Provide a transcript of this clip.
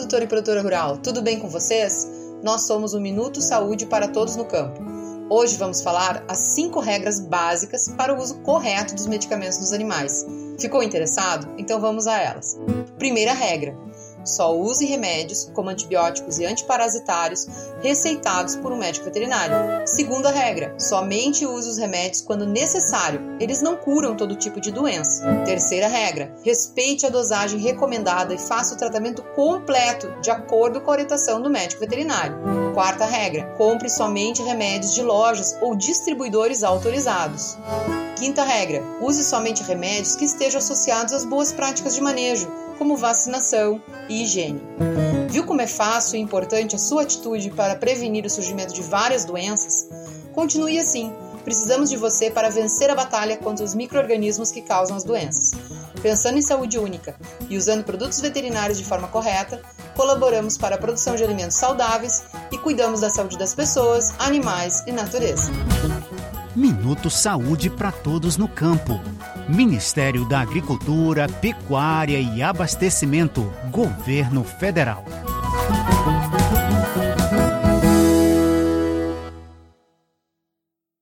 produtor e produtora rural, tudo bem com vocês? Nós somos o Minuto Saúde para Todos no Campo. Hoje vamos falar as 5 regras básicas para o uso correto dos medicamentos nos animais. Ficou interessado? Então vamos a elas. Primeira regra: só use remédios, como antibióticos e antiparasitários, receitados por um médico veterinário. Segunda regra: somente use os remédios quando necessário. Eles não curam todo tipo de doença. Terceira regra: respeite a dosagem recomendada e faça o tratamento completo, de acordo com a orientação do médico veterinário. Quarta regra: compre somente remédios de lojas ou distribuidores autorizados. Quinta regra: use somente remédios que estejam associados às boas práticas de manejo, como vacinação e higiene. Viu como é fácil e importante a sua atitude para prevenir o surgimento de várias doenças? Continue assim. Precisamos de você para vencer a batalha contra os micro-organismos que causam as doenças. Pensando em saúde única e usando produtos veterinários de forma correta, colaboramos para a produção de alimentos saudáveis e cuidamos da saúde das pessoas, animais e natureza. Minuto Saúde para Todos no Campo. Ministério da Agricultura, Pecuária e Abastecimento, Governo Federal.